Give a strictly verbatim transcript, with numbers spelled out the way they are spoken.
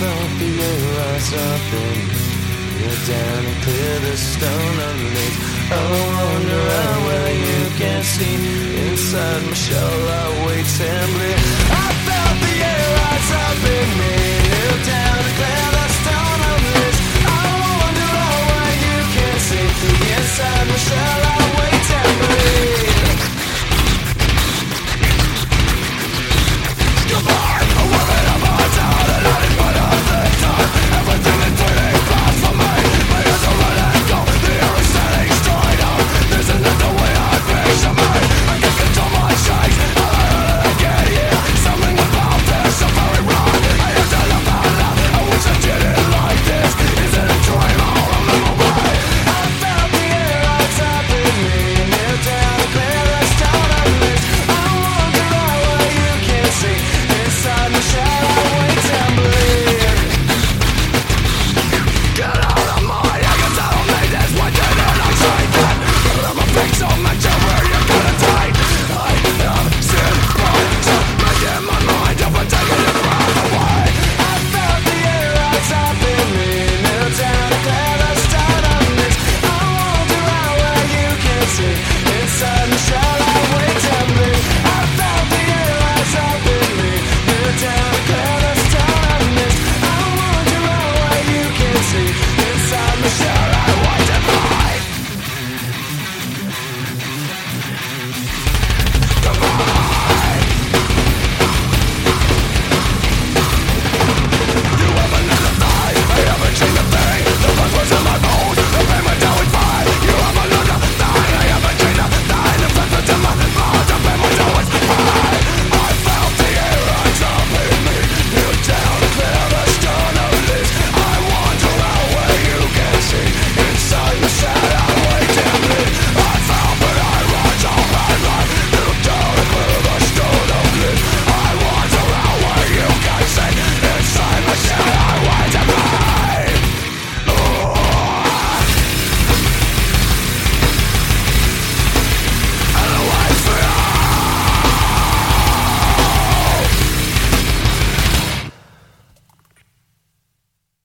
felt the air rise up and you're down and clear the stone underneath. Oh, I wonder whether you can see inside my shell I wait and bleed.